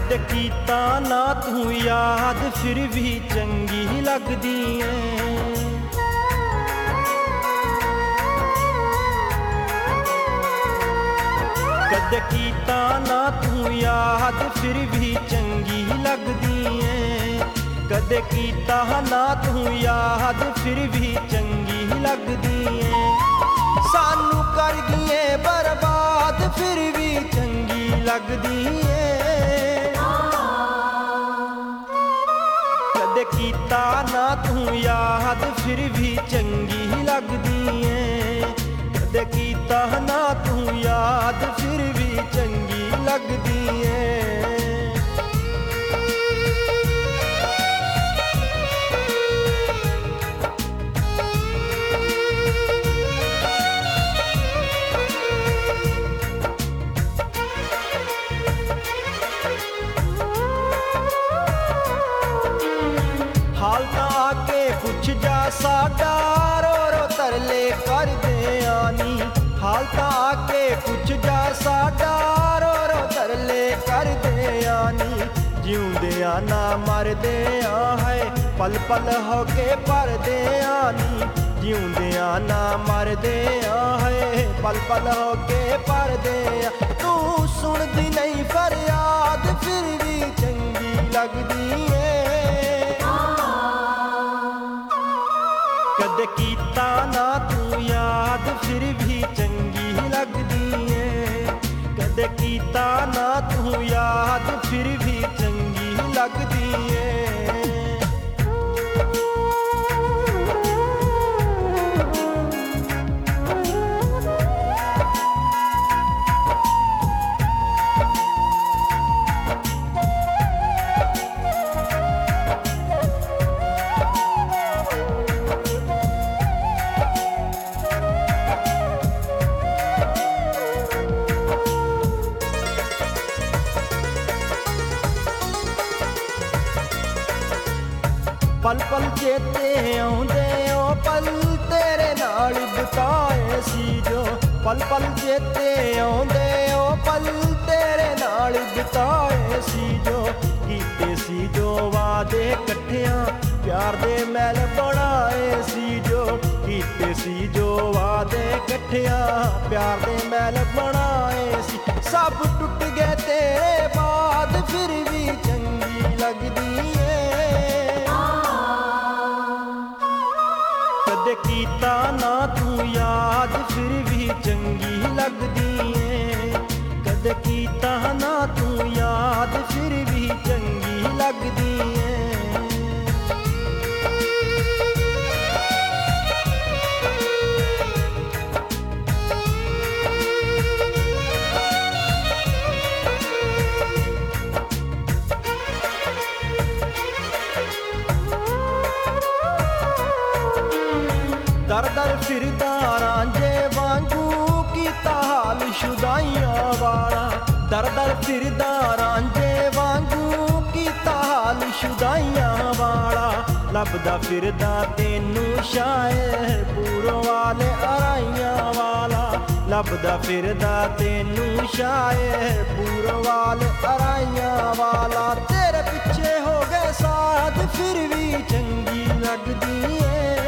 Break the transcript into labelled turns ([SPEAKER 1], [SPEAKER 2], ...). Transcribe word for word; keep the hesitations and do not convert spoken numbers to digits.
[SPEAKER 1] ਕਦੇ ਕੀਤਾ ਨਾ ਤੂੰ ਯਾਦ ਫਿਰ ਵੀ ਚੰਗੀ ਲੱਗਦੀ ਏ। ਕਦੇ ਕੀਤਾ ਨਾ ਤੂੰ ਯਾਦ ਫਿਰ ਵੀ ਚੰਗੀ ਲੱਗਦੀ ਏ। ਕਦੇ ਕੀਤਾ ਨਾ ਤੂੰ ਯਾਦ ਫਿਰ ਵੀ ਚੰਗੀ ਲੱਗਦੀ ਏ। ਸਾਨੂੰ ਕਰ ਗਈਏ ਬਰਬਾਦ ਫਿਰ ਵੀ ਚੰਗੀ ਲੱਗਦੀ ਏ। ਕਦੇ ਕੀਤਾ ਨਾ ਤੂੰ ਯਾਦ ਫਿਰ ਵੀ ਚੰਗੀ ਲੱਗਦੀ ਏ। ਕਦੇ ਕੀਤਾ ਨਾ ਤੂੰ ਯਾਦ ਫਿਰ ਵੀ ਚੰਗੀ ਲੱਗਦੀ ਏ। ਹਾਲ ਤਾਂ ਆ ਕੇ ਪੁੱਛ ਜਾ ਸਾਡਾ ਰੋ ਰੋ ਤਰਲੇ ਕਰਦੇ ਆਨੀ। ਹਾਲ ਤਾਂ ਆ ਕੇ ਪੁੱਛ ਜਾ ਸਾਡਾ ਰੋ ਰੋ ਤਰਲੇ ਕਰਦੇ ਆਨੀ। ਜਿਉਂਦਿਆਂ ਨਾ ਮਰਦਿਆਂ ਹੈ ਪਲ ਪਲ ਹੋ ਕੇ ਭਰਦੇ ਆਨੀ। ਜਿਉਂਦਿਆਂ ਨਾ ਮਰਦਿਆਂ ਹੈ ਪਲ ਪਲ ਹੋ ਕੇ ਭਰਦੇ ਆ। ਤੂੰ ਸੁਣਦੀ ਨਹੀਂ ਫਰਿਆਦ ਫਿਰ ਵੀ ਚੰਗੀ ਲੱਗਦੀ ਏ। ਕਦੇ ਕੀਤਾ ਨਾ ਤੂੰ ਯਾਦ ਫਿਰ ਵੀ ਚੰਗੀ ਲੱਗਦੀ ਏ। ਕਦੇ ਕੀਤਾ ਨਾ ਤੂੰ ਯਾਦ ਫਿਰ ਵੀ ਚੰਗੀ ਲੱਗਦੀ ਏ। ਪਲ ਪਲ ਚੇਤੇ ਆਉਂਦੇ ਓ ਪਲ ਤੇਰੇ ਨਾਲ ਬਿਤਾਏ ਸੀ ਜੋ। ਪਲ ਪਲ ਚੇਤੇ ਆਉਂਦੇ ਓ ਪਲ ਤੇਰੇ ਨਾਲ ਬਿਤਾਏ ਸੀ ਜੋ। ਕੀਤੇ ਸੀ ਜੋ ਵਾਅਦੇ ਇਕੱਠਿਆਂ ਪਿਆਰ ਦੇ ਮਹਿਲ ਬਣਾਏ ਸੀ ਜੋ। ਕੀਤੇ ਸੀ ਜੋ ਵਾਅਦੇ ਇਕੱਠਿਆਂ ਪਿਆਰ ਦੇ ਮਹਿਲ ਬਣਾਏ ਸੀ। ਸਭ ਟੁੱਟ ਗਏ ਤੇਰੇ ਬਾਅਦ ਫਿਰ ਵੀ ਚੰਗੀ ਲੱਗਦੀ ਏ। ਕਦੇ ਕੀਤਾ ਨਾ ਤੂੰ ਯਾਦ ਫਿਰ ਵੀ ਚੰਗੀ ਲੱਗਦੀ ਏ। ਕਦੇ ਕੀਤਾ ਨਾ ਤੂੰ ਯਾਦ ਫਿਰ ਵੀ ਚੰਗੀ ਲੱਗਦੀ ਏ। ਦਰ ਦਰ ਫਿਰਦਾ ਰਾਂਝੇ ਵਾਂਗੂ ਕੀਤਾ ਹਾਲ ਸ਼ੁਦਾਈਆਂ ਵਾਲਾ। ਦਰ ਦਰ ਫਿਰਦਾ ਰਾਂਝੇ ਵਾਂਗੂ ਕੀਤਾ ਹਾਲ ਸ਼ੁਦਾਈਆਂ ਵਾਲਾ। ਲੱਭਦਾ ਫਿਰਦਾ ਤੈਨੂੰ ਸ਼ਾਇਰ ਪੂਰੋਂ ਵਾਲੇ ਅਰਾਈਆਂ ਵਾਲਾ। ਲੱਭਦਾ ਫਿਰਦਾ ਤੈਨੂੰ ਸ਼ਾਇਰ ਪੂਰੋਂ ਵਾਲੇ ਅਰਾਈਆਂ ਵਾਲਾ। ਤੇਰੇ ਪਿੱਛੇ ਹੋ ਗਏ ਸਾਧ ਫਿਰ ਵੀ ਚੰਗੀ ਲੱਗਦੀ ਏ।